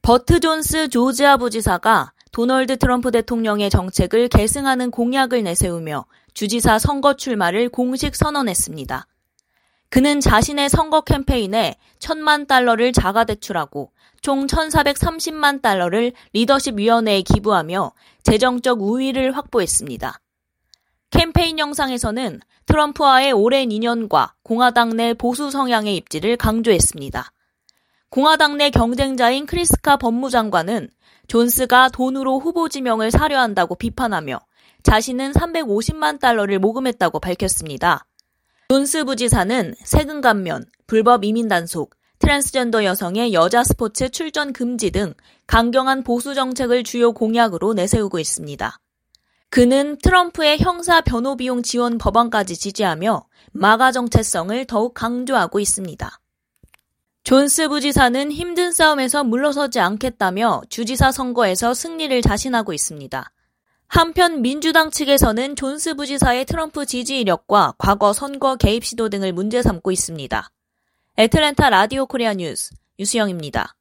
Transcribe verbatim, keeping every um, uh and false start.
버트 존스 조지아 부지사가 도널드 트럼프 대통령의 정책을 계승하는 공약을 내세우며 주지사 선거 출마를 공식 선언했습니다. 그는 자신의 선거 캠페인에 천만 달러를 자가 대출하고 총 천사백삼십만 달러를 리더십위원회에 기부하며 재정적 우위를 확보했습니다. 캠페인 영상에서는 트럼프와의 오랜 인연과 공화당 내 보수 성향의 입지를 강조했습니다. 공화당 내 경쟁자인 크리스카 법무장관은 존스가 돈으로 후보 지명을 사려 한다고 비판하며 자신은 삼백오십만 달러를 모금했다고 밝혔습니다. 존스 부지사는 세금 감면, 불법 이민 단속, 트랜스젠더 여성의 여자 스포츠 출전 금지 등 강경한 보수 정책을 주요 공약으로 내세우고 있습니다. 그는 트럼프의 형사 변호 비용 지원 법안까지 지지하며 마가 정체성을 더욱 강조하고 있습니다. 존스 부지사는 힘든 싸움에서 물러서지 않겠다며 주지사 선거에서 승리를 자신하고 있습니다. 한편 민주당 측에서는 존스 부지사의 트럼프 지지 이력과 과거 선거 개입 시도 등을 문제 삼고 있습니다. 애틀랜타 라디오 코리아 뉴스 유수영입니다.